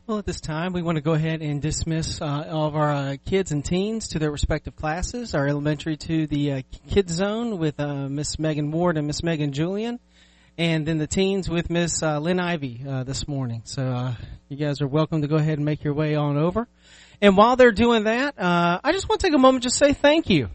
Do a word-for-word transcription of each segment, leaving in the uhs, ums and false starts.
Well, at this time, we want to go ahead and dismiss uh, all of our uh, kids and teens to their respective classes. Our elementary to the uh, kids zone with uh, Miss Megan Ward and Miss Megan Julian, and then the teens with Miss uh, Lynn Ivy uh, this morning. So uh, you guys are welcome to go ahead and make your way on over. And while they're doing that, uh, I just want to take a moment to just say thank you.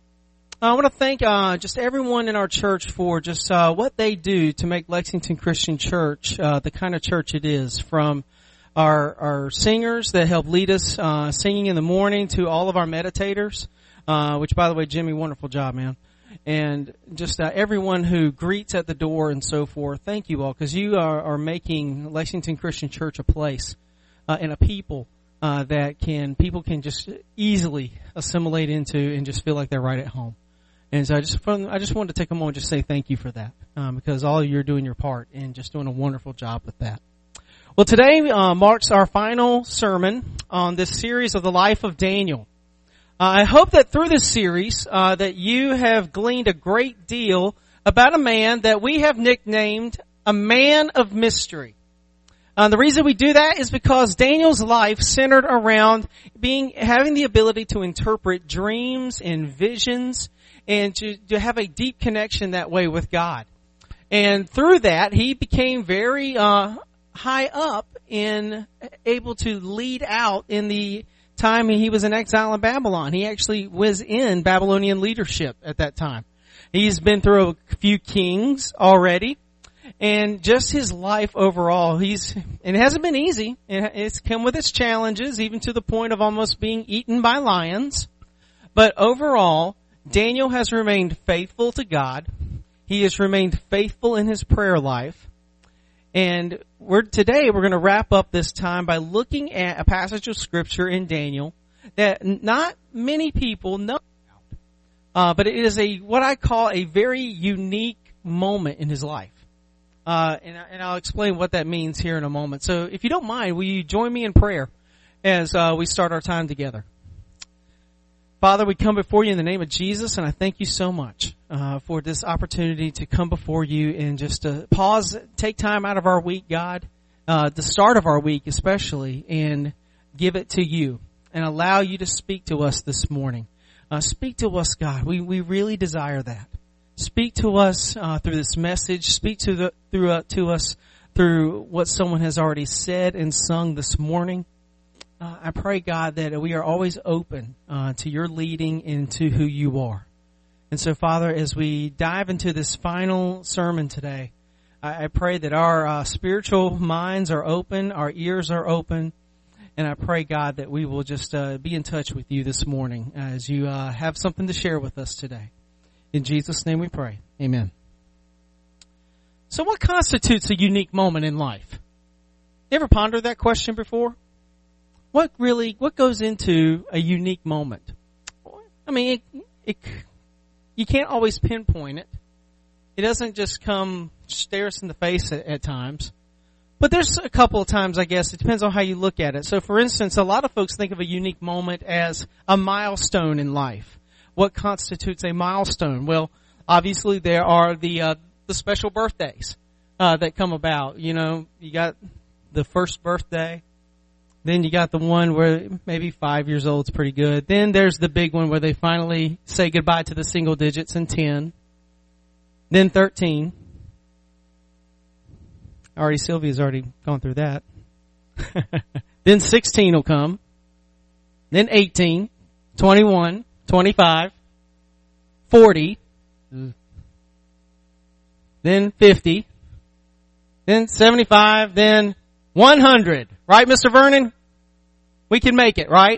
I want to thank uh, just everyone in our church for just uh, what they do to make Lexington Christian Church uh, the kind of church it is, from our our singers that help lead us uh, singing in the morning to all of our meditators, uh, which, by the way, Jimmy, wonderful job, man. And just uh, everyone who greets at the door and so forth. Thank you all, because you are, are making Lexington Christian Church a place uh, and a people uh, that can people can just easily assimilate into and just feel like they're right at home. And so I just I just wanted to take a moment to just say thank you for that, um, because all you're doing your part and just doing a wonderful job with that. Well, today uh, marks our final sermon on this series of the life of Daniel. Uh, I hope that through this series uh, that you have gleaned a great deal about a man that we have nicknamed a man of mystery. Uh, the reason we do that is because Daniel's life centered around being having the ability to interpret dreams and visions and to, to have a deep connection that way with God. And through that, he became very uh high up in able to lead out in the time he was in exile in Babylon. He actually was in Babylonian leadership at that time. He's been through a few kings already, and just his life overall, he's, and it hasn't been easy. It's come with its challenges, even to the point of almost being eaten by lions. But overall, Daniel has remained faithful to God. He has remained faithful in his prayer life. And we're, today we're going to wrap up this time by looking at a passage of Scripture in Daniel that not many people know about. Uh, but it is a, what I call a very unique moment in his life. Uh, and, and I'll explain what that means here in a moment. So if you don't mind, will you join me in prayer as uh, we start our time together? Father, we come before you in the name of Jesus, and I thank you so much uh, for this opportunity to come before you and just to pause, take time out of our week, God, uh, the start of our week especially, and give it to you and allow you to speak to us this morning. Uh, speak to us, God. We we really desire that. Speak to us uh, through this message. Speak to the through uh, to us through what someone has already said and sung this morning. Uh, I pray, God, that we are always open uh, to your leading and to who you are. And so, Father, as we dive into this final sermon today, I, I pray that our uh, spiritual minds are open, our ears are open, and I pray, God, that we will just uh, be in touch with you this morning as you uh, have something to share with us today. In Jesus' name we pray. Amen. So what constitutes a unique moment in life? You ever pondered that question before? What really, what goes into a unique moment? I mean, it, it, you can't always pinpoint it. It doesn't just come stare us in the face at, at times. But there's a couple of times, I guess, it depends on how you look at it. So, for instance, a lot of folks think of a unique moment as a milestone in life. What constitutes a milestone? Well, obviously there are the, uh, the special birthdays, uh, that come about. You know, you got the first birthday. Then you got the one where maybe five years old is pretty good. Then there's the big one where they finally say goodbye to the single digits and ten. Then thirteen. Already Sylvia's already gone through that. Then sixteen will come. Then eighteen, twenty-one, twenty-five, forty. Mm. Then fifty. Then seventy-five. Then one hundred. Right, Mister Vernon? We can make it, right?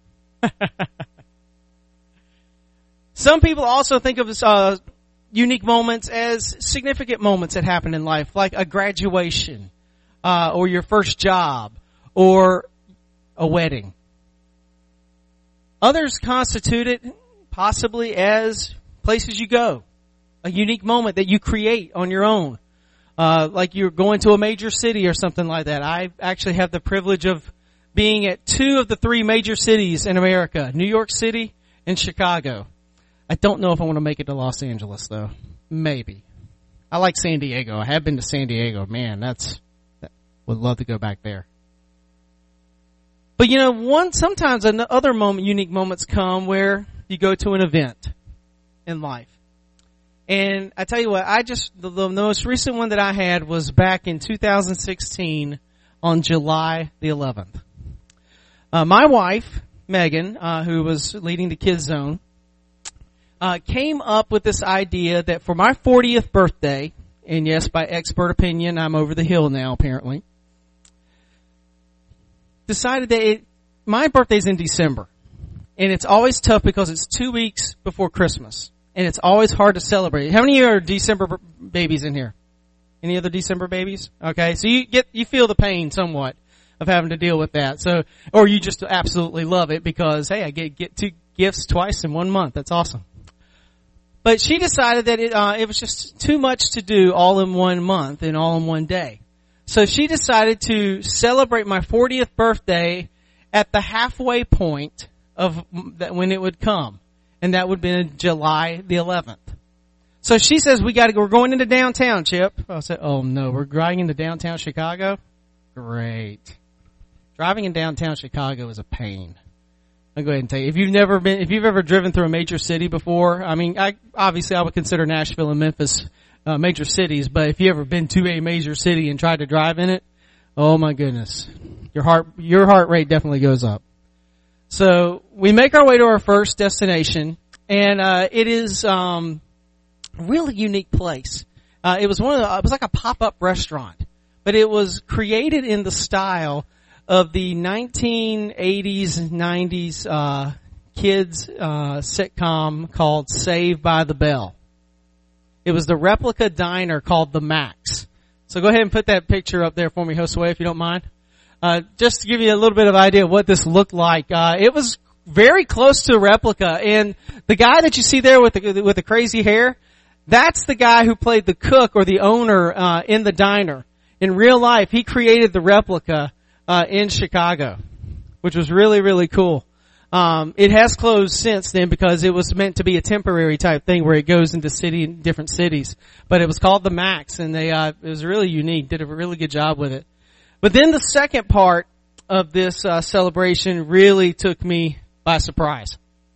Some people also think of uh, unique moments as significant moments that happen in life, like a graduation, uh, or your first job, or a wedding. Others constitute it possibly as places you go, a unique moment that you create on your own. Uh, like you're going to a major city or something like that. I actually have the privilege of being at two of the three major cities in America, New York City and Chicago. I don't know if I want to make it to Los Angeles, though. Maybe. I like San Diego. I have been to San Diego. Man, that's, that, would love to go back there. But you know, one, sometimes other moment, unique moments come where you go to an event in life. And I tell you what, I just, the, the most recent one that I had was back in two thousand sixteen on July the eleventh. Uh, my wife, Megan, uh, who was leading the Kids Zone, uh, came up with this idea that for my fortieth birthday, and yes, by expert opinion, I'm over the hill now apparently, decided that it, my birthday's in December. And it's always tough because it's two weeks before Christmas. And it's always hard to celebrate. How many of you are December b- babies in here? Any other December babies? Okay, so you get, you feel the pain somewhat of having to deal with that. So, or you just absolutely love it because, hey, I get, get two gifts twice in one month. That's awesome. But she decided that it, uh, it was just too much to do all in one month and all in one day. So she decided to celebrate my fortieth birthday at the halfway point of that when it would come. And that would be July the eleventh. So she says, we gotta go, we're going into downtown, Chip. I said, oh no, we're driving into downtown Chicago? Great. Driving in downtown Chicago is a pain. I'll go ahead and tell you. If you've never been, if you've ever driven through a major city before, I mean, I, obviously I would consider Nashville and Memphis, uh, major cities, but if you ever been to a major city and tried to drive in it, oh my goodness. Your heart, your heart rate definitely goes up. So we make our way to our first destination, and uh it is um a really unique place. Uh it was one of the, it was like a pop-up restaurant, but it was created in the style of the nineteen eighties and nineties uh kids uh sitcom called Saved by the Bell. It was the replica diner called the Max. So go ahead and put that picture up there for me, Josue, if you don't mind. Uh, just to give you a little bit of idea of what this looked like, uh, it was very close to a replica. And the guy that you see there with the, with the crazy hair, that's the guy who played the cook or the owner, uh, in the diner. In real life, he created the replica, uh, in Chicago, which was really, really cool. Um, it has closed since then because it was meant to be a temporary type thing where it goes into city, different cities. But it was called the Max, and they, uh, it was really unique, did a really good job with it. But then the second part of this uh, celebration really took me by surprise.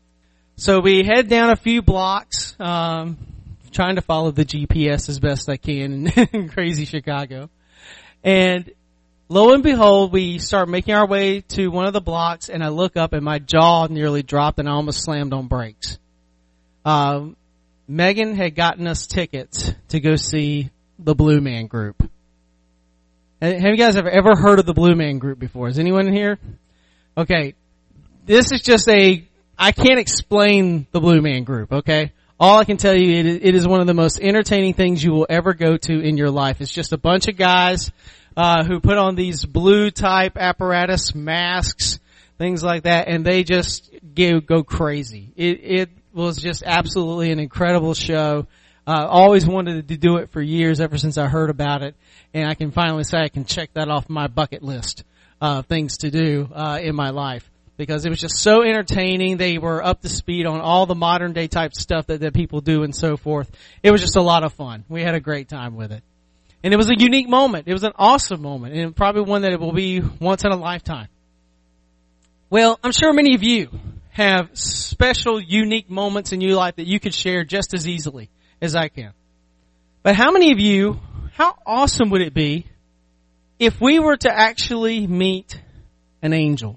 So we head down a few blocks, um, trying to follow the G P S as best I can in, in crazy Chicago. And lo and behold, we start making our way to one of the blocks, and I look up and my jaw nearly dropped and I almost slammed on brakes. Um, Megan had gotten us tickets to go see the Blue Man Group. Have you guys ever, ever heard of the Blue Man Group before? Is anyone in here? Okay. This is just a, I can't explain the Blue Man Group, okay? All I can tell you, it is, it is one of the most entertaining things you will ever go to in your life. It's just a bunch of guys, uh, who put on these blue type apparatus, masks, things like that, and they just go, go crazy. It, it was just absolutely an incredible show. Uh, always wanted to do it for years, ever since I heard about it. And I can finally say I can check that off my bucket list of uh, things to do uh, in my life. Because it was just so entertaining. They were up to speed on all the modern day type stuff that, that people do and so forth. It was just a lot of fun. We had a great time with it. And it was a unique moment. It was an awesome moment. And probably one that it will be once in a lifetime. Well, I'm sure many of you have special, unique moments in your life that you could share just as easily as I can. But how many of you, how awesome would it be if we were to actually meet an angel?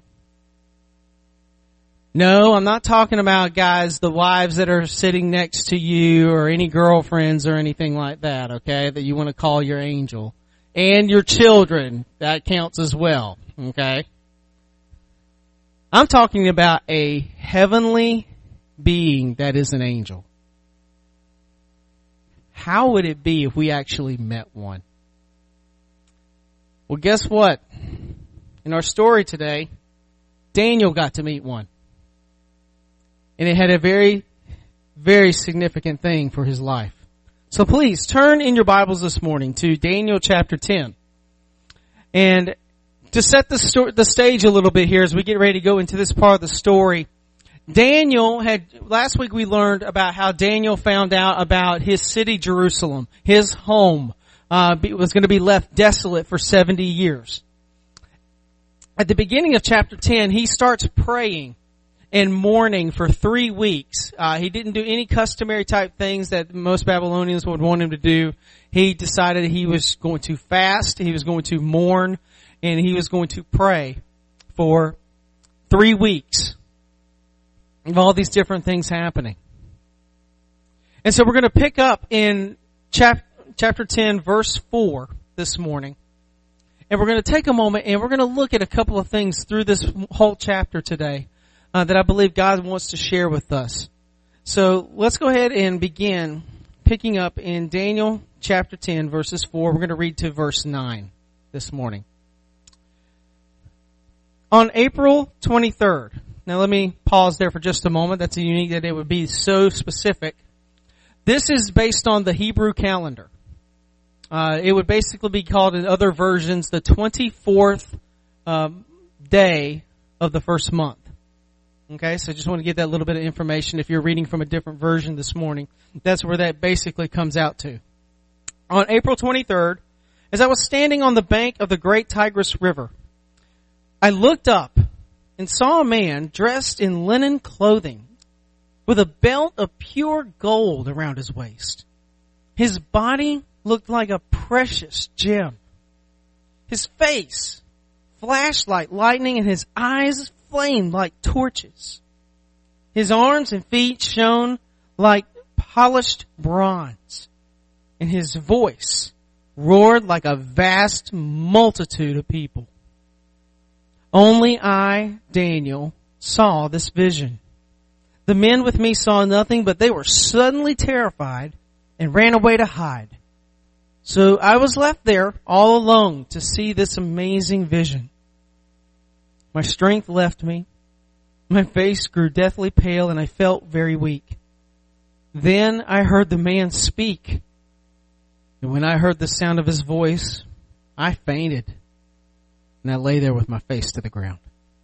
No, I'm not talking about guys, the wives that are sitting next to you or any girlfriends or anything like that, okay, that you want to call your angel. And your children, that counts as well, okay? I'm talking about a heavenly being that is an angel. How would it be if we actually met one? Well, guess what? In our story today, Daniel got to meet one. And it had a very, very significant thing for his life. So please turn in your Bibles this morning to Daniel chapter ten. And to set the, sto- the stage a little bit here as we get ready to go into this part of the story, Daniel had, last week we learned about how Daniel found out about his city, Jerusalem, his home, uh, was going to be left desolate for seventy years. at the beginning of chapter ten, he starts praying and mourning for three weeks. Uh, he didn't do any customary type things that most Babylonians would want him to do. He decided he was going to fast, he was going to mourn, and he was going to pray for three weeks of all these different things happening. And so we're going to pick up in chap- chapter ten, verse four this morning. And we're going to take a moment and we're going to look at a couple of things through this whole chapter today uh, that I believe God wants to share with us. So let's go ahead and begin picking up in Daniel chapter ten, verses four. We're going to read to verse nine this morning. On April twenty-third, now let me pause there for just a moment. That's unique that it would be so specific. This is based on the Hebrew calendar. Uh, it would basically be called in other versions the twenty-fourth um, day of the first month. Okay, so just want to get that little bit of information. If you're reading from a different version this morning, that's where that basically comes out to. On April twenty-third, as I was standing on the bank of the great Tigris River, I looked up and saw a man dressed in linen clothing with a belt of pure gold around his waist. His body looked like a precious gem. His face flashed like lightning and his eyes flamed like torches. His arms and feet shone like polished bronze, and his voice roared like a vast multitude of people. Only I, Daniel, saw this vision. The men with me saw nothing, but they were suddenly terrified and ran away to hide. So I was left there all alone to see this amazing vision. My strength left me. My face grew deathly pale and I felt very weak. Then I heard the man speak. And when I heard the sound of his voice, I fainted. And I lay there with my face to the ground.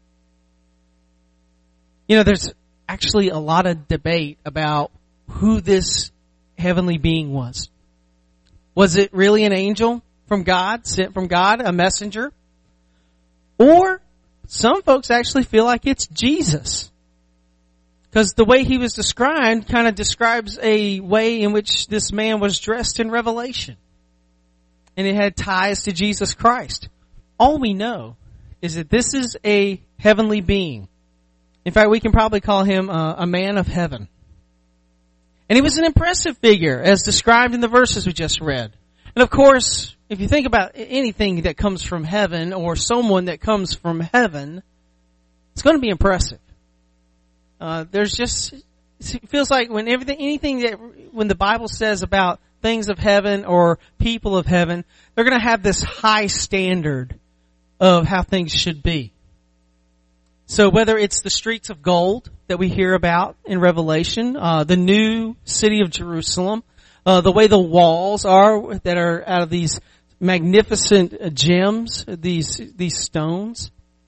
You know, there's actually a lot of debate about who this heavenly being was. Was it really an angel from God, sent from God, a messenger? Or some folks actually feel like it's Jesus. Because the way he was described kind of describes a way in which this man was dressed in Revelation. And it had ties to Jesus Christ. All we know is that this is a heavenly being. In fact, we can probably call him a, a man of heaven. And he was an impressive figure as described in the verses we just read. And of course, if you think about anything that comes from heaven or someone that comes from heaven, it's going to be impressive. Uh, there's just, it feels like when everything, anything that, when the Bible says about things of heaven or people of heaven, they're going to have this high standard of how things should be. So whether it's the streets of gold that we hear about in Revelation, uh, the new city of Jerusalem, uh, the way the walls are that are out of these magnificent gems, these, these stones,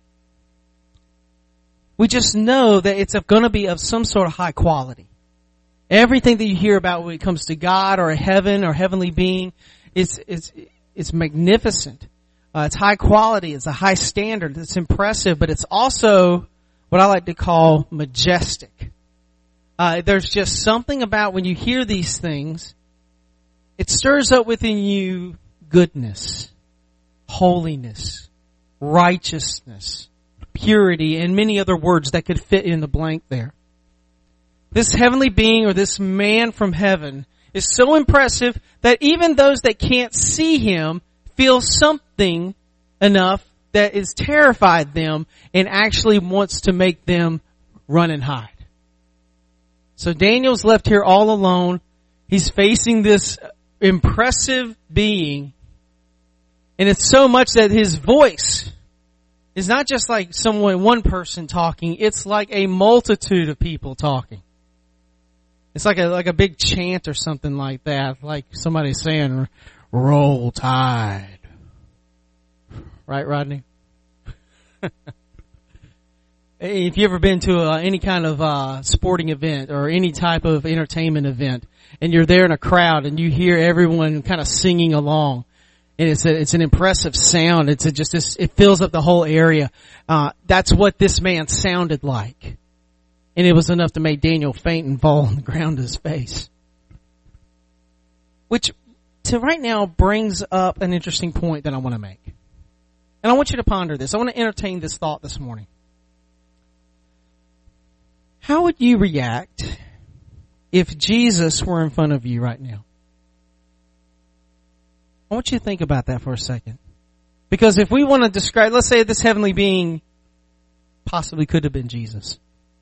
we just know that it's going to be of some sort of high quality. Everything that you hear about when it comes to God or a heaven or heavenly being, it's, it's, it's magnificent. Uh, it's high quality. It's a high standard. It's impressive, but it's also what I like to call majestic. Uh, there's just something about when you hear these things, it stirs up within you goodness, holiness, righteousness, purity, and many other words that could fit in the blank there. This heavenly being or this man from heaven is so impressive that even those that can't see him feel something enough that is terrified them and actually wants to make them run and hide. So Daniel's left here all alone. He's facing this impressive being. And it's so much that his voice is not just like someone, one person talking. It's like a multitude of people talking. It's like a, like a big chant or something like that. Like somebody saying, "Roll Tide." Right, Rodney? If you ever been to uh, any kind of uh sporting event or any type of entertainment event, and you're there in a crowd and you hear everyone kind of singing along, And it's a, it's an impressive sound. It's a, just this, it fills up the whole area. Uh, that's what this man sounded like. And it was enough to make Daniel faint and fall on the ground to his face. Which, to right now, brings up an interesting point that I want to make. And I want you to ponder this. I want to entertain this thought this morning. How would you react if Jesus were in front of you right now? I want you to think about that for a second. Because if we want to describe, let's say this heavenly being possibly could have been Jesus.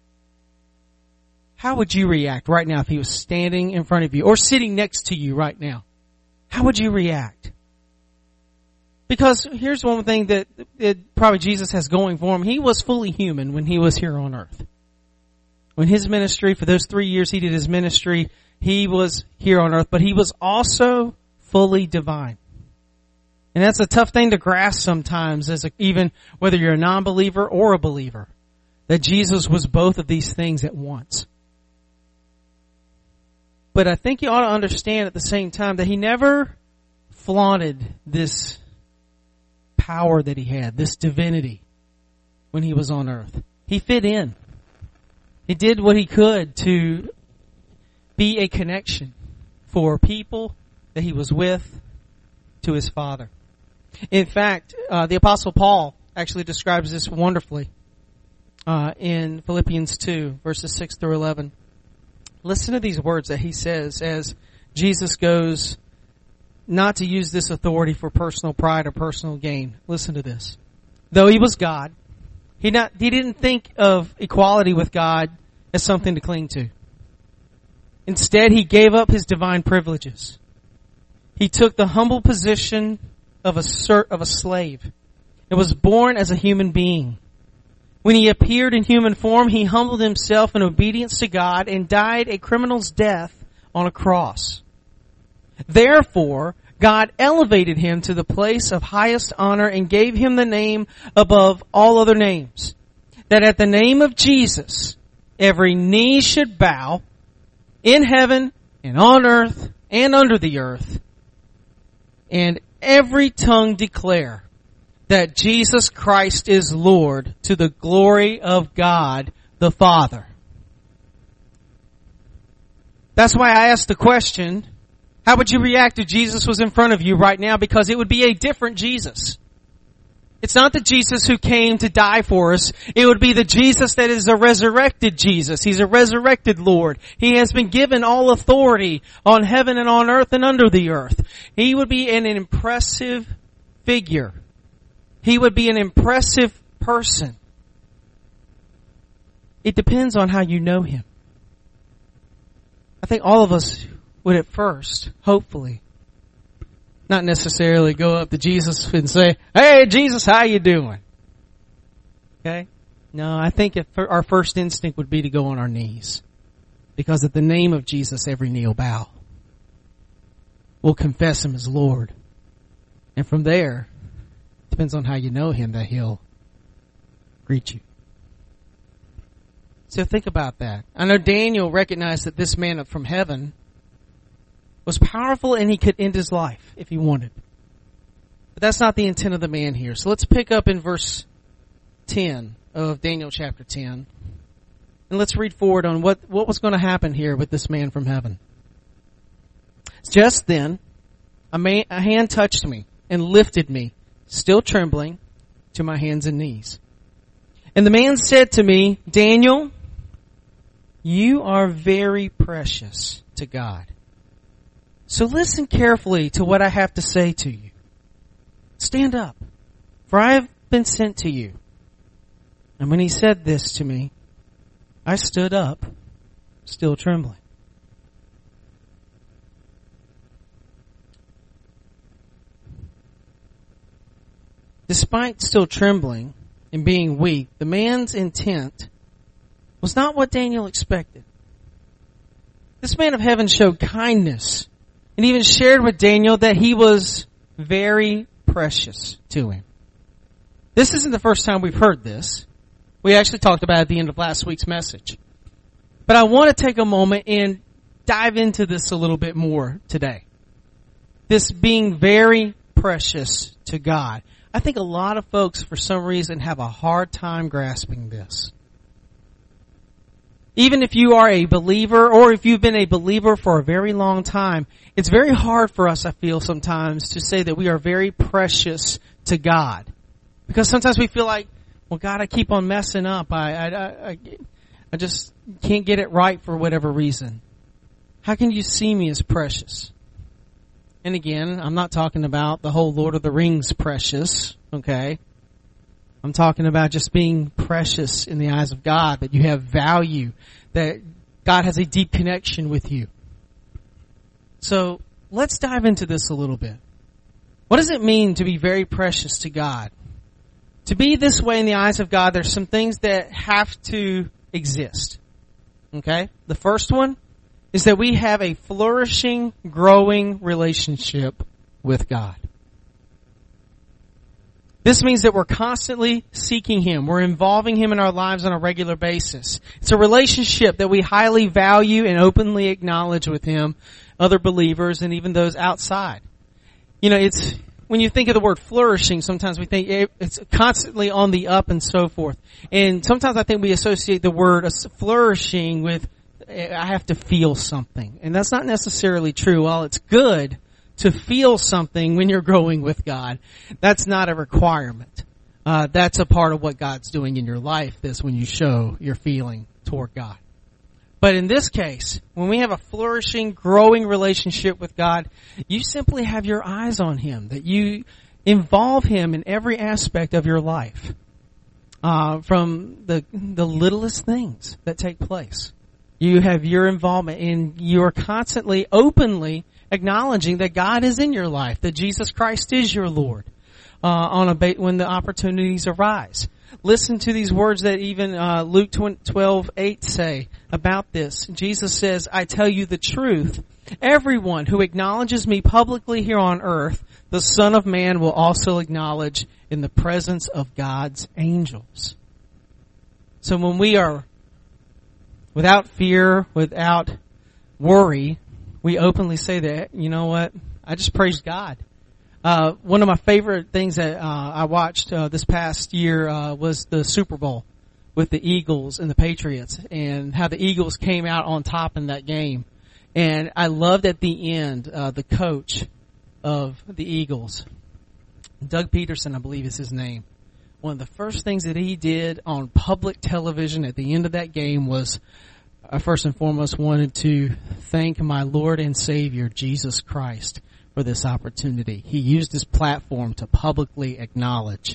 How would you react right now if he was standing in front of you or sitting next to you right now? How would you react? Because here's one thing that it, probably Jesus has going for him. He was fully human when he was here on earth. When his ministry, for those three years he did his ministry, he was here on earth, but he was also fully divine. And that's a tough thing to grasp sometimes, as a, even whether you're a non-believer or a believer, that Jesus was both of these things at once. But I think you ought to understand at the same time that he never flaunted this power that he had, this divinity, when he was on earth. He fit in. He did what he could to be a connection for people that he was with to his Father. In fact, uh, the Apostle Paul actually describes this wonderfully uh, in Philippians two, verses six through eleven. Listen to these words that he says as Jesus goes not to use this authority for personal pride or personal gain. Listen to this. Though he was God, he not he didn't think of equality with God as something to cling to. Instead, he gave up his divine privileges. He took the humble position of a ser- of a slave and was born as a human being. When he appeared in human form, he humbled himself in obedience to God and died a criminal's death on a cross. Therefore, God elevated him to the place of highest honor and gave him the name above all other names, that at the name of Jesus, every knee should bow in heaven and on earth and under the earth, and every tongue declare that Jesus Christ is Lord, to the glory of God the Father. That's why I asked the question, how would you react if Jesus was in front of you right now? Because it would be a different Jesus. It's not the Jesus who came to die for us. It would be the Jesus that is a resurrected Jesus. He's a resurrected Lord. He has been given all authority on heaven and on earth and under the earth. He would be an impressive figure. He would be an impressive person. It depends on how you know him. I think all of us would at first, hopefully, not necessarily go up to Jesus and say, "Hey, Jesus, how you doing?" Okay? No, I think if our first instinct would be to go on our knees. Because at the name of Jesus, every knee will bow. We'll confess him as Lord. And from there, depends on how you know him, that he'll greet you. So think about that. I know Daniel recognized that this man from heaven was powerful and he could end his life if he wanted. But that's not the intent of the man here. So let's pick up in verse ten of Daniel chapter ten. And let's read forward on what, what was going to happen here with this man from heaven. Just then, a, man, a hand touched me and lifted me, still trembling, to my hands and knees. And the man said to me, "Daniel, you are very precious to God. So listen carefully to what I have to say to you. Stand up, for I have been sent to you." And when he said this to me, I stood up, still trembling. Despite still trembling and being weak, the man's intent was not what Daniel expected. This man of heaven showed kindness and even shared with Daniel that he was very precious to him. This isn't the first time we've heard this. We actually talked about it at the end of last week's message. But I want to take a moment and dive into this a little bit more today. This being very precious to God. I think a lot of folks, for some reason, have a hard time grasping this. Even if you are a believer, or if you've been a believer for a very long time, it's very hard for us, I feel sometimes, to say that we are very precious to God. Because sometimes we feel like, well, God, I keep on messing up. I, I, I, I just can't get it right for whatever reason. How can you see me as precious? And again, I'm not talking about the whole Lord of the Rings precious, okay? I'm talking about just being precious in the eyes of God, that you have value, that God has a deep connection with you. So let's dive into this a little bit. What does it mean to be very precious to God? To be this way in the eyes of God, there's some things that have to exist. Okay? The first one is that we have a flourishing, growing relationship with God. This means that we're constantly seeking Him. We're involving Him in our lives on a regular basis. It's a relationship that we highly value and openly acknowledge with Him, other believers, and even those outside. You know, it's, when you think of the word flourishing, sometimes we think it's constantly on the up and so forth. And sometimes I think we associate the word flourishing with, I have to feel something. And that's not necessarily true. While it's good to feel something when you're growing with God, that's not a requirement. Uh, that's a part of what God's doing in your life, this when you show your feeling toward God. But in this case, when we have a flourishing, growing relationship with God, you simply have your eyes on Him, that you involve Him in every aspect of your life, uh, from the the littlest things that take place. You have your involvement, and you are constantly, openly acknowledging that God is in your life, that Jesus Christ is your Lord, uh, on a ba- when the opportunities arise. Listen to these words that even uh, Luke twelve eight say about this. Jesus says, I tell you the truth. Everyone who acknowledges me publicly here on earth, the Son of Man will also acknowledge in the presence of God's angels. So when we are without fear, without worry, we openly say that, you know what, I just praise God. Uh, one of my favorite things that uh, I watched uh, this past year uh, was the Super Bowl with the Eagles and the Patriots, and how the Eagles came out on top in that game. And I loved at the end uh, the coach of the Eagles, Doug Peterson, I believe is his name. One of the first things that he did on public television at the end of that game was, I first and foremost wanted to thank my Lord and Savior, Jesus Christ, for this opportunity. He used his platform to publicly acknowledge.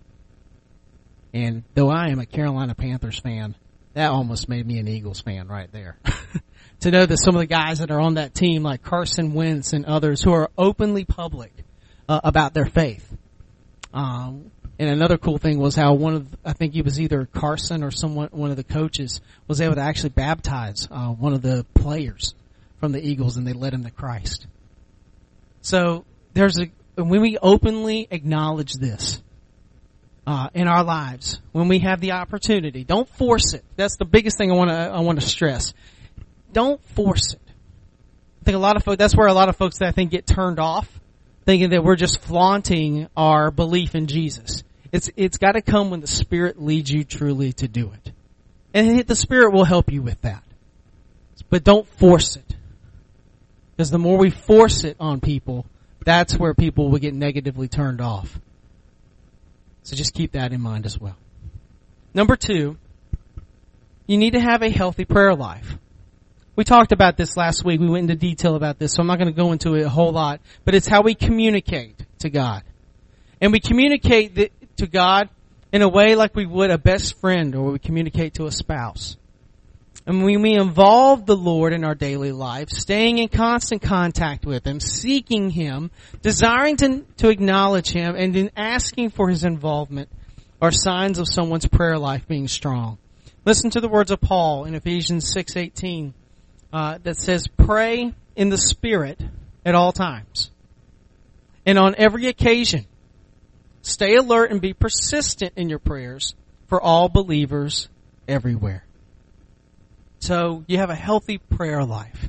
And though I am a Carolina Panthers fan, that almost made me an Eagles fan right there. To know that some of the guys that are on that team, like Carson Wentz and others, who are openly public uh, about their faith. Um, and another cool thing was how one of, I think he was either Carson or someone, one of the coaches, was able to actually baptize uh, one of the players from the Eagles, and they led him to Christ. So there's a, when we openly acknowledge this uh, in our lives, when we have the opportunity, don't force it. That's the biggest thing I want to I want to stress. Don't force it. I think a lot of folks, that's where a lot of folks that I think get turned off, thinking that we're just flaunting our belief in Jesus. It's it's got to come when the Spirit leads you truly to do it, and the Spirit will help you with that. But don't force it. Because the more we force it on people, that's where people will get negatively turned off. So just keep that in mind as well. Number two, you need to have a healthy prayer life. We talked about this last week. We went into detail about this, so I'm not going to go into it a whole lot. But it's how we communicate to God. And we communicate to God in a way like we would a best friend, or we communicate to a spouse. And when we involve the Lord in our daily life, staying in constant contact with Him, seeking Him, desiring to, to acknowledge Him, and then asking for His involvement are signs of someone's prayer life being strong. Listen to the words of Paul in Ephesians six eighteen uh, that says, pray in the Spirit at all times. And on every occasion, stay alert and be persistent in your prayers for all believers everywhere. So you have a healthy prayer life.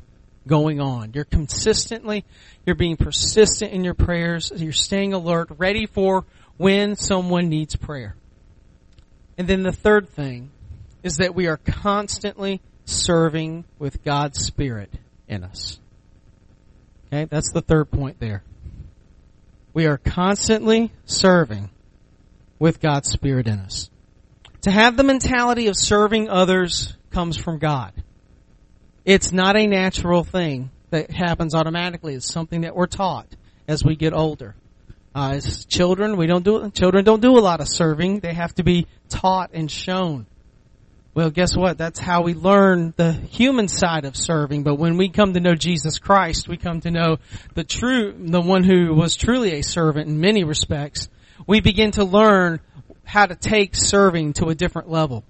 going on. You're consistently, you're being persistent in your prayers. You're staying alert, ready for when someone needs prayer. And then the third thing is that we are constantly serving with God's Spirit in us. Okay, that's the third point there. We are constantly serving with God's Spirit in us. To have the mentality of serving others comes from God. It's not a natural thing that happens automatically. It's something that we're taught as we get older. Uh, as children, we don't do children don't do a lot of serving. They have to be taught and shown. Well, guess what? That's how we learn the human side of serving. But when we come to know Jesus Christ, we come to know the true, the one who was truly a servant in many respects. We begin to learn how to take serving to a different level.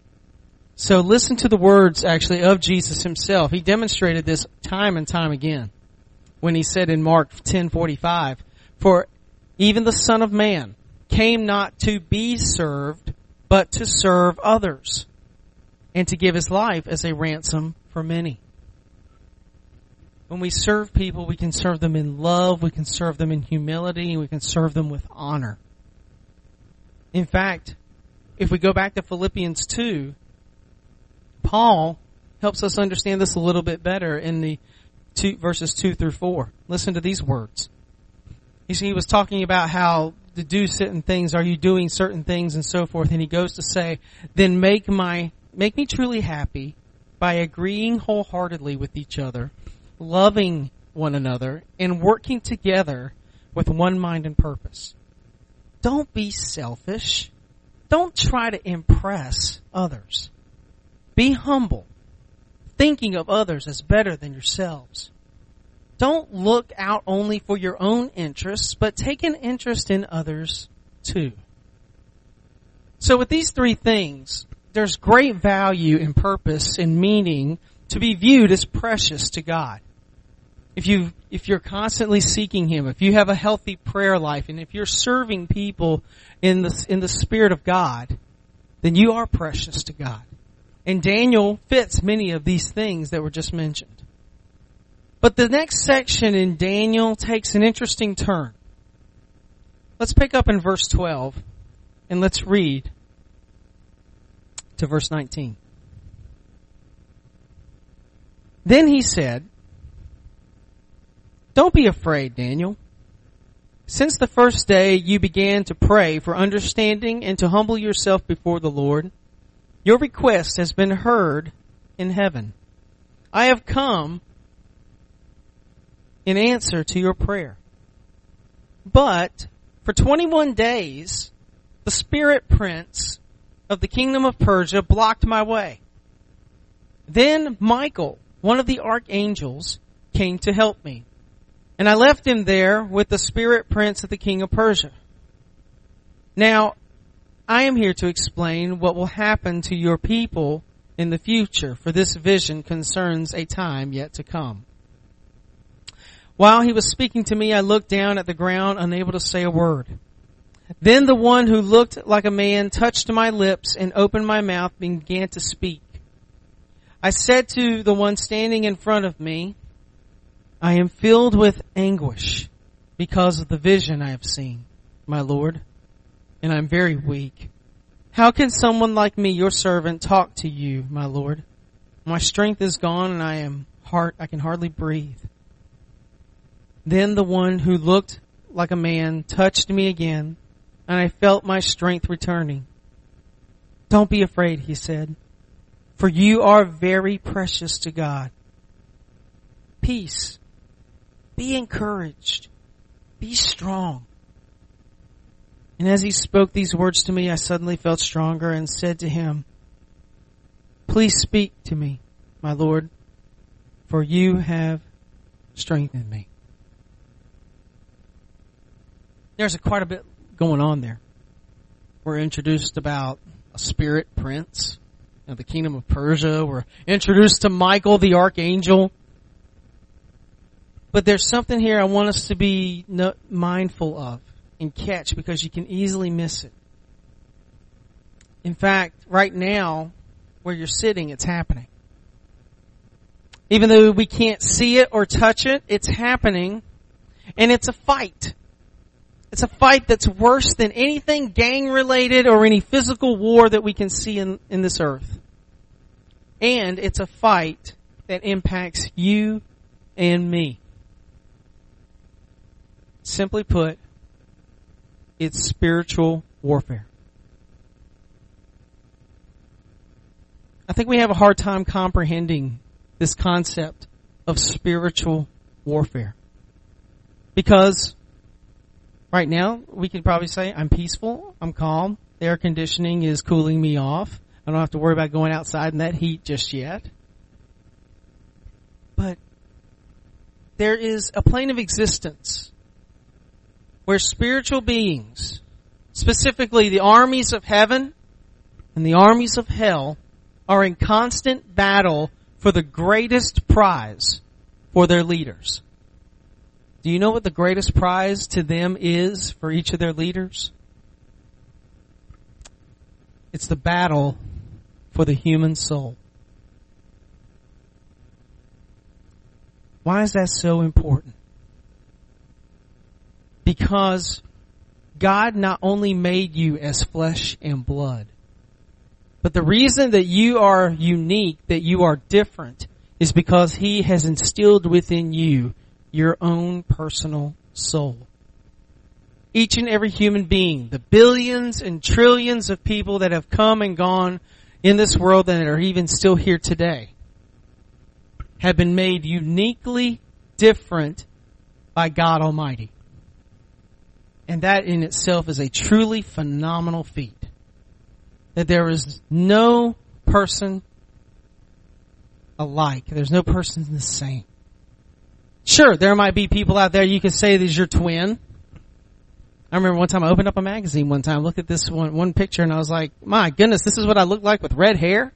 So listen to the words actually of Jesus himself. He demonstrated this time and time again when he said in Mark ten forty-five, "For even the Son of Man came not to be served, but to serve others, and to give his life as a ransom for many." When we serve people, we can serve them in love, we can serve them in humility, we can serve them with honor. In fact, if we go back to Philippians two, Paul helps us understand this a little bit better in the two, verses two through four. Listen to these words. You see, he was talking about how to do certain things, are you doing certain things and so forth, and he goes to say, then make my Make me truly happy by agreeing wholeheartedly with each other, loving one another, and working together with one mind and purpose. Don't be selfish. Don't try to impress others. Be humble, thinking of others as better than yourselves. Don't look out only for your own interests, but take an interest in others too. So with these three things, there's great value and purpose and meaning to be viewed as precious to God. If you, if you're constantly seeking Him, if you have a healthy prayer life, and if you're serving people in the, in the Spirit of God, then you are precious to God. And Daniel fits many of these things that were just mentioned. But the next section in Daniel takes an interesting turn. Let's pick up in verse twelve, and let's read to verse nineteen. Then he said, "Don't be afraid, Daniel. Since the first day you began to pray for understanding and to humble yourself before the Lord, your request has been heard in heaven. I have come in answer to your prayer. But for twenty-one days, the spirit prince of the kingdom of Persia blocked my way. Then Michael, one of the archangels, came to help me, and I left him there with the spirit prince of the king of Persia. Now, I am here to explain what will happen to your people in the future, for this vision concerns a time yet to come." While he was speaking to me, I looked down at the ground, unable to say a word. Then the one who looked like a man touched my lips and opened my mouth and began to speak. I said to the one standing in front of me, "I am filled with anguish because of the vision I have seen, my Lord, and I am very weak. How can someone like me, your servant, talk to you, my Lord? My strength is gone and I am hard, I can hardly breathe." Then the one who looked like a man touched me again, and I felt my strength returning. "Don't be afraid," he said, "for you are very precious to God. Peace. Be encouraged. Be strong." And as he spoke these words to me, I suddenly felt stronger and said to him, "Please speak to me, my Lord, for you have strengthened me." There's a, quite a bit going on there. We're introduced about a spirit prince of the kingdom of Persia. We're introduced to Michael, the archangel. But there's something here I want us to be no, mindful of and catch, because you can easily miss it. In fact, right now, where you're sitting, it's happening. Even though we can't see it or touch it, it's happening. And it's a fight. It's a fight that's worse than anything gang-related or any physical war that we can see in, in this earth. And it's a fight that impacts you and me. Simply put, it's spiritual warfare. I think we have a hard time comprehending this concept of spiritual warfare. Because right now, we can probably say, I'm peaceful, I'm calm, the air conditioning is cooling me off. I don't have to worry about going outside in that heat just yet. But there is a plane of existence where spiritual beings, specifically the armies of heaven and the armies of hell, are in constant battle for the greatest prize for their leaders. Do you know what the greatest prize to them is for each of their leaders? It's the battle for the human soul. Why is that so important? Because God not only made you as flesh and blood, but the reason that you are unique, that you are different, is because He has instilled within you your own personal soul. Each and every human being, the billions and trillions of people that have come and gone in this world and are even still here today, have been made uniquely different by God Almighty. And that in itself is a truly phenomenal feat. That there is no person alike. There's no person the same. Sure, there might be people out there you could say there's your twin. I remember one time I opened up a magazine one time, looked at this one, one picture, and I was like, my goodness, this is what I look like with red hair?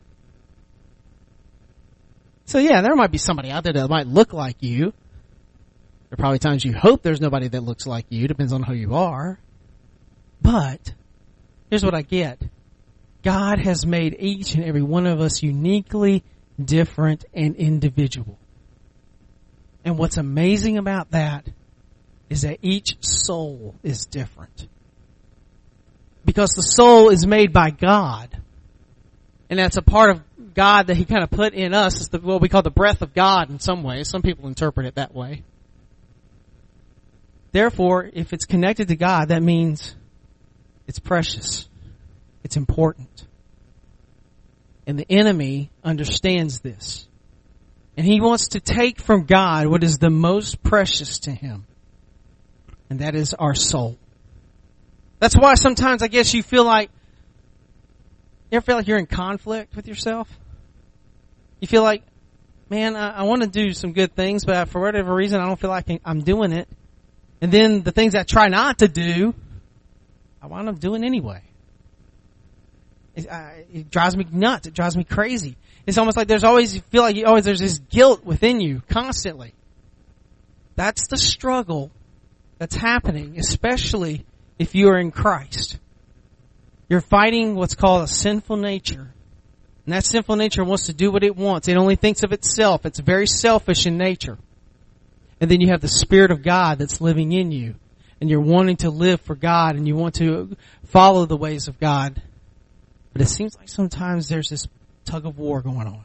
So yeah, there might be somebody out there that might look like you. There are probably times you hope there's nobody that looks like you. Depends on who you are. But here's what I get. God has made each and every one of us uniquely different and individual. And what's amazing about that is that each soul is different. Because the soul is made by God. And that's a part of God that He kind of put in us. It's the, what we call the breath of God in some ways. Some people interpret it that way. Therefore, if it's connected to God, that means it's precious. It's important. And the enemy understands this. And he wants to take from God what is the most precious to him. And that is our soul. That's why sometimes I guess you feel like, you ever feel like you're in conflict with yourself? You feel like, man, I, I want to do some good things, but for whatever reason I don't feel like I'm doing it. And then the things I try not to do, I wind up doing anyway. It, I, it drives me nuts. It drives me crazy. It's almost like there's always, you feel like you always, there's this guilt within you constantly. That's the struggle that's happening, especially if you are in Christ. You're fighting what's called a sinful nature. And that sinful nature wants to do what it wants. It only thinks of itself. It's very selfish in nature. And then you have the Spirit of God that's living in you. And you're wanting to live for God and you want to follow the ways of God. But it seems like sometimes there's this tug of war going on.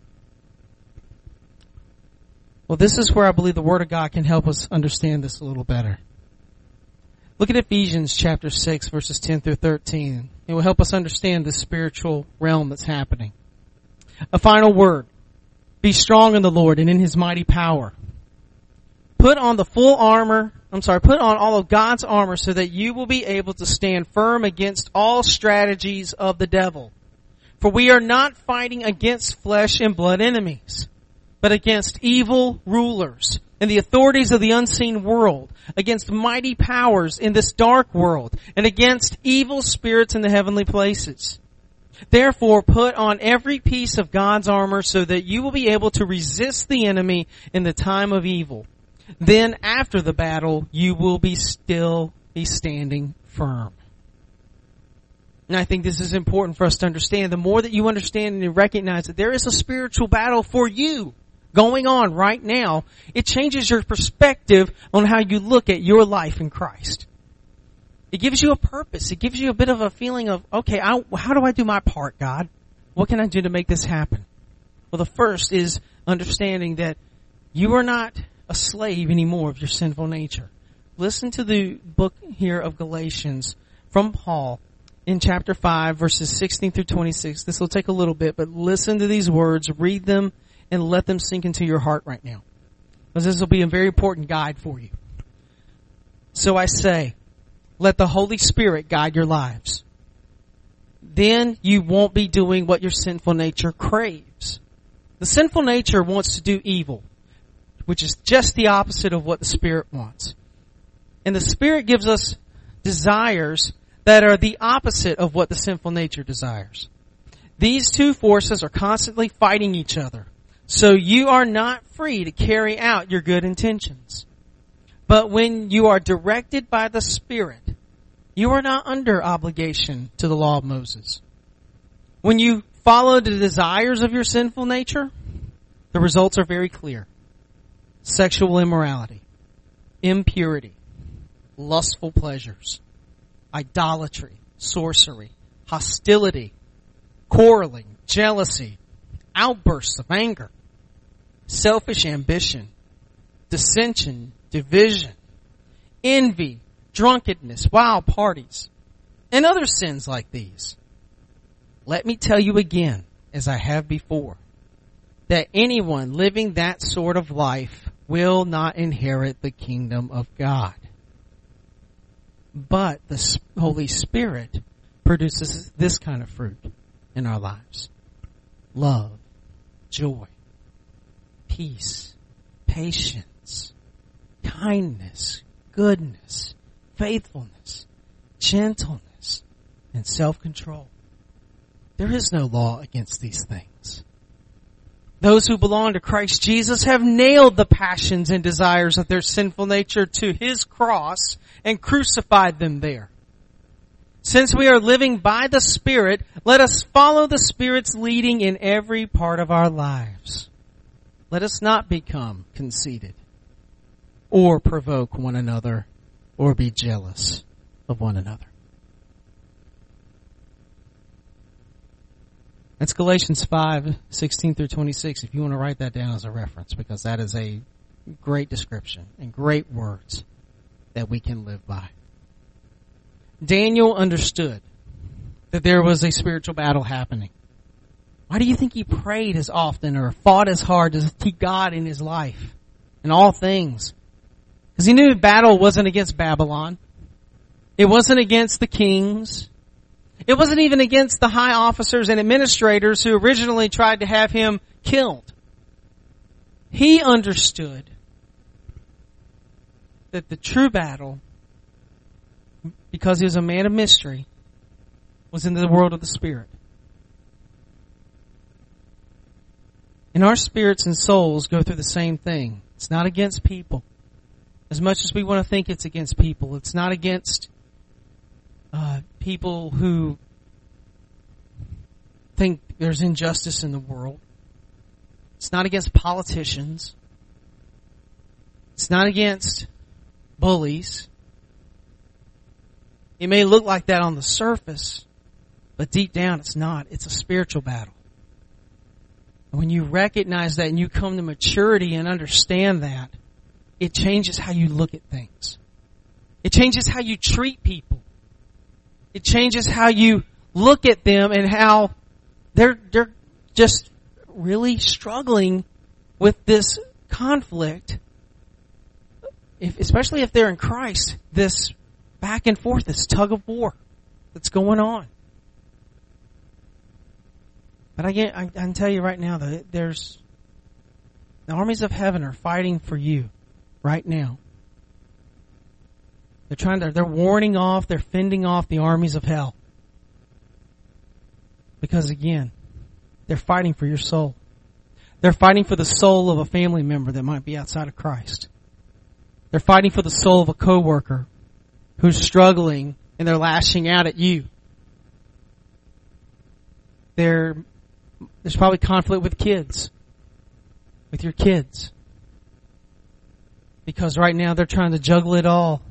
Well, this is where I believe the Word of God can help us understand this a little better. Look at Ephesians chapter six, verses ten through thirteen. It will help us understand the spiritual realm that's happening. A final word. Be strong in the Lord and in His mighty power. Put on the full armor, I'm sorry, put on all of God's armor so that you will be able to stand firm against all strategies of the devil. For we are not fighting against flesh and blood enemies, but against evil rulers and the authorities of the unseen world, against mighty powers in this dark world, and against evil spirits in the heavenly places. Therefore, put on every piece of God's armor so that you will be able to resist the enemy in the time of evil. Then, after the battle, you will be still be standing firm. And I think this is important for us to understand. The more that you understand and you recognize that there is a spiritual battle for you, going on right now, it changes your perspective on how you look at your life in Christ. It gives you a purpose. It gives you a bit of a feeling of, okay, I, how do I do my part, God? What can I do to make this happen? Well, the first is understanding that you are not a slave anymore of your sinful nature. Listen to the book here of Galatians from Paul in chapter five, verses sixteen through twenty-six. This will take a little bit, but listen to these words, read them, and let them sink into your heart right now. Because this will be a very important guide for you. So I say, let the Holy Spirit guide your lives. Then you won't be doing what your sinful nature craves. The sinful nature wants to do evil, which is just the opposite of what the Spirit wants. And the Spirit gives us desires that are the opposite of what the sinful nature desires. These two forces are constantly fighting each other. So you are not free to carry out your good intentions. But when you are directed by the Spirit, you are not under obligation to the law of Moses. When you follow the desires of your sinful nature, the results are very clear. Sexual immorality, impurity, lustful pleasures, idolatry, sorcery, hostility, quarreling, jealousy, outbursts of anger, selfish ambition, dissension, division, envy, drunkenness, wild parties, and other sins like these. Let me tell you again, as I have before, that anyone living that sort of life will not inherit the kingdom of God. But the Holy Spirit produces this kind of fruit in our lives. Love, joy, peace, patience, kindness, goodness, faithfulness, gentleness, and self-control. There is no law against these things. Those who belong to Christ Jesus have nailed the passions and desires of their sinful nature to His cross and crucified them there. Since we are living by the Spirit, let us follow the Spirit's leading in every part of our lives. Let us not become conceited or provoke one another or be jealous of one another. That's Galatians five, sixteen through twenty-six, if you want to write that down as a reference, because that is a great description and great words that we can live by. Daniel understood that there was a spiritual battle happening. Why do you think he prayed as often or fought as hard to keep God in his life in all things? Because he knew the battle wasn't against Babylon. It wasn't against the kings. It wasn't even against the high officers and administrators who originally tried to have him killed. He understood that the true battle, because he was a man of mystery, was in the world of the Spirit. And our spirits and souls go through the same thing. It's not against people. As much as we want to think it's against people, it's not against uh, people who think there's injustice in the world. It's not against politicians. It's not against bullies. It may look like that on the surface, but deep down it's not. It's a spiritual battle. And when you recognize that and you come to maturity and understand that, it changes how you look at things. It changes how you treat people. It changes how you look at them and how they're they're just really struggling with this conflict, if, especially if they're in Christ, this back and forth, this tug of war that's going on. But I, get, I, I can tell you right now that there's the armies of heaven are fighting for you right now. They're trying to, they're warning off, they're fending off the armies of hell. Because again, they're fighting for your soul. They're fighting for the soul of a family member that might be outside of Christ. They're fighting for the soul of a coworker who's struggling and they're lashing out at you. They're, there's probably conflict with kids. with your kids. Because right now they're trying to juggle it all.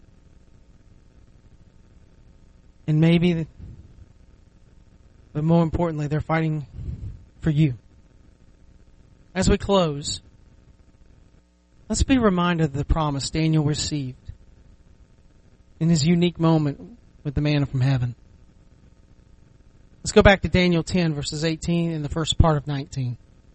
And maybe, but more importantly, they're fighting for you. As we close, let's be reminded of the promise Daniel received in his unique moment with the manna from heaven. Let's go back to Daniel ten, verses eighteen and the first part of nineteen.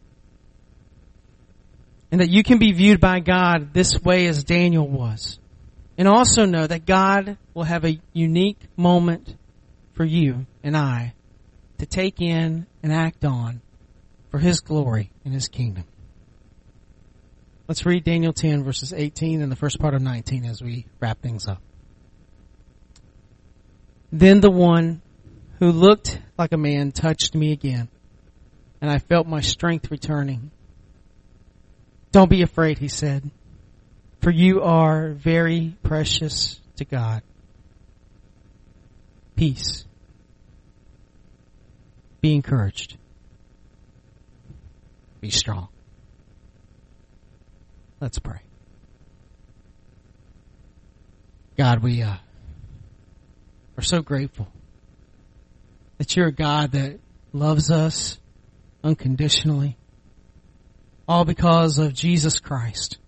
And that you can be viewed by God this way as Daniel was. And also know that God will have a unique moment for you and I to take in and act on for His glory and His kingdom. Let's read Daniel ten, verses eighteen and the first part of nineteen as we wrap things up. Then the one who looked like a man touched me again, and I felt my strength returning. Don't be afraid, he said, for you are very precious to God. Peace. Be encouraged. Be strong. Let's pray. God, we uh, are so grateful that you're a God that loves us unconditionally, all because of Jesus Christ.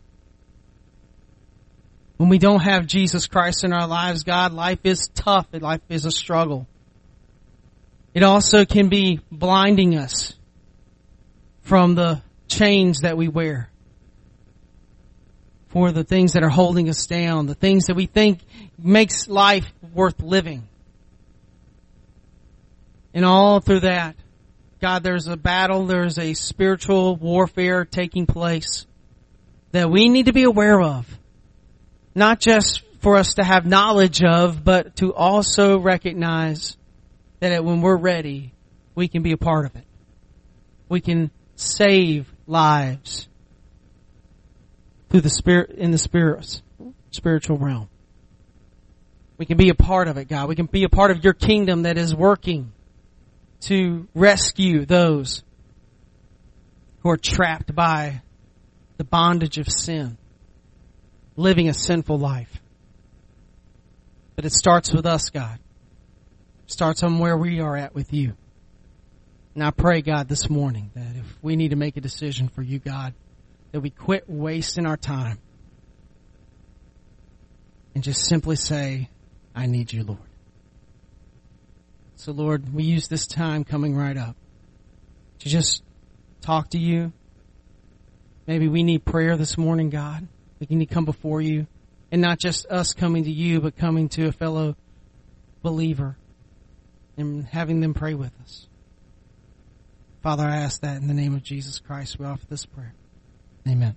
When we don't have Jesus Christ in our lives, God, life is tough. Life is a struggle. It also can be blinding us from the chains that we wear, for the things that are holding us down, the things that we think makes life worth living. And all through that, God, there's a battle, there's a spiritual warfare taking place that we need to be aware of. Not just for us to have knowledge of, but to also recognize that when we're ready, we can be a part of it. We can save lives through the spirit, in the spirit, spiritual realm. We can be a part of it, God. We can be a part of your kingdom that is working to rescue those who are trapped by the bondage of sin, living a sinful life. But it starts with us, God. It starts on where we are at with you. And I pray, God, this morning that if we need to make a decision for you, God, that we quit wasting our time and just simply say, I need you, Lord. So, Lord, we use this time coming right up to just talk to you. Maybe we need prayer this morning, God. We need to come before you. And not just us coming to you, but coming to a fellow believer and having them pray with us. Father, I ask that in the name of Jesus Christ, we offer this prayer. Amen.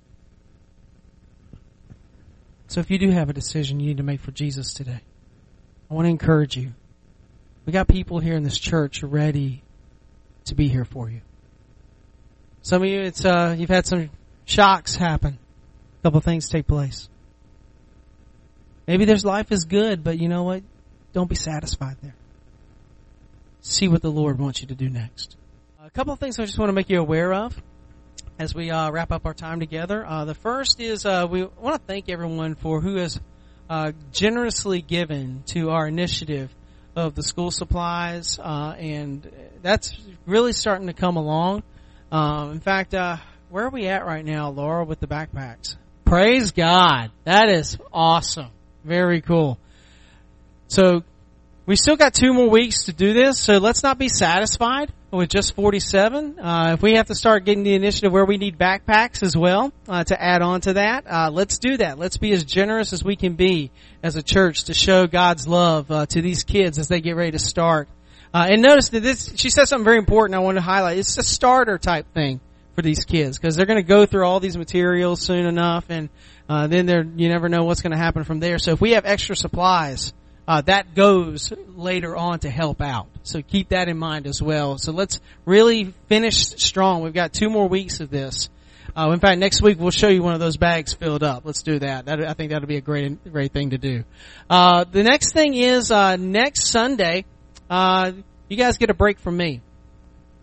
So if you do have a decision you need to make for Jesus today, I want to encourage you. We got people here in this church ready to be here for you. Some of you, it's uh, you've had some shocks happen. A couple things take place. Maybe there's life is good, but you know what? Don't be satisfied there. See what the Lord wants you to do next. A couple of things I just want to make you aware of as we uh, wrap up our time together. Uh, the first is uh, we want to thank everyone for who has uh, generously given to our initiative of the school supplies, uh, and that's really starting to come along. Um, in fact, uh, where are we at right now, Laura, with the backpacks? Praise God. That is awesome. Very cool. So we still got two more weeks to do this, so let's not be satisfied with just forty-seven. Uh, if we have to start getting the initiative where we need backpacks as well uh, to add on to that, uh, let's do that. Let's be as generous as we can be as a church to show God's love uh, to these kids as they get ready to start. Uh, and notice that this, she said something very important I want to highlight. It's a starter type thing for these kids because they're going to go through all these materials soon enough, and uh, then they're, you never know what's going to happen from there. So if we have extra supplies, Uh, that goes later on to help out. So keep that in mind as well. So let's really finish strong. We've got two more weeks of this. Uh, in fact, next week we'll show you one of those bags filled up. Let's do that. that I think that'll be a great, great thing to do. Uh, the next thing is, uh, next Sunday, uh, you guys get a break from me.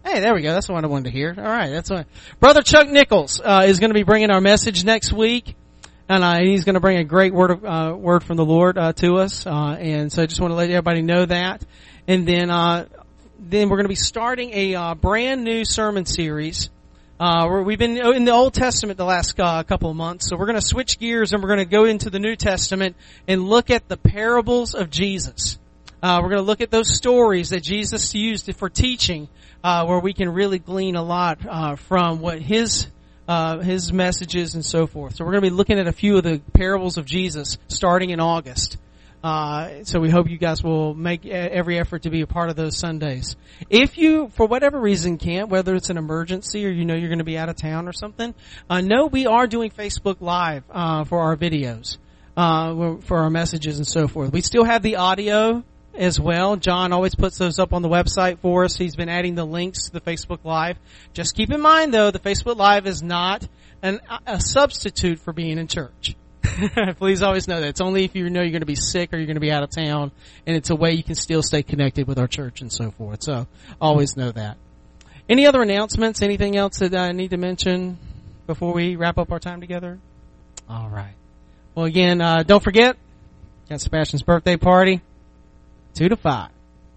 Hey, there we go. That's what I wanted to hear. All right, that's what Brother Chuck Nichols uh, is going to be bringing our message next week, and uh, he's going to bring a great word of uh, word from the Lord uh, to us. Uh, and so I just want to let everybody know that. And then, uh, then we're going to be starting a uh, brand new sermon series. Uh, where we've been in the Old Testament the last uh, couple of months, so we're going to switch gears and we're going to go into the New Testament and look at the parables of Jesus. Uh, we're going to look at those stories that Jesus used for teaching, uh, where we can really glean a lot, uh, from what his, uh, his messages and so forth. So we're going to be looking at a few of the parables of Jesus starting in August. Uh, so we hope you guys will make every effort to be a part of those Sundays. If you, for whatever reason, can't, whether it's an emergency or you know you're going to be out of town or something, uh, know we are doing Facebook Live, uh, for our videos, uh, for our messages and so forth. We still have the audio as well. John always puts those up on the website for us. He's been adding the links to the Facebook Live. Just keep in mind, though, the Facebook Live is not an, a substitute for being in church. Please always know that. It's only if you know you're going to be sick or you're going to be out of town, and it's a way you can still stay connected with our church and so forth. So always know that. Any other announcements? Anything else that I need to mention before we wrap up our time together? All right. Well, again, uh, don't forget, got Sebastian's birthday party. Two to five.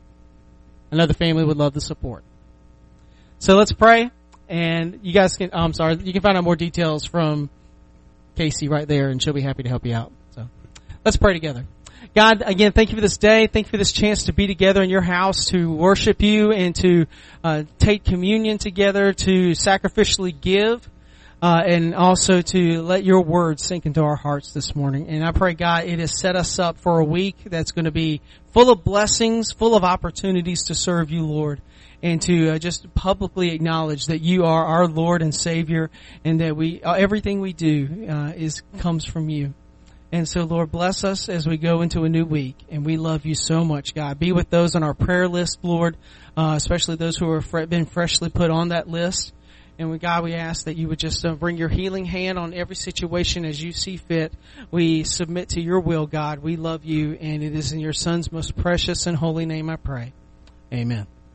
I know the family would love the support. So let's pray, and you guys can, oh, I'm sorry, you can find out more details from Casey right there, and she'll be happy to help you out. So let's pray together. God, again, thank you for this day. Thank you for this chance to be together in your house to worship you and to uh, take communion together, to sacrificially give. Uh, and also to let your word sink into our hearts this morning. And I pray, God, it has set us up for a week that's going to be full of blessings, full of opportunities to serve you, Lord, and to uh, just publicly acknowledge that you are our Lord and Savior, and that we uh, everything we do uh, is comes from you. And so, Lord, bless us as we go into a new week. And we love you so much, God. Be with those on our prayer list, Lord, uh, especially those who have fre- been freshly put on that list. And we, God, we ask that you would just uh, bring your healing hand on every situation as you see fit. We submit to your will, God. We love you, and it is in your Son's most precious and holy name I pray. Amen.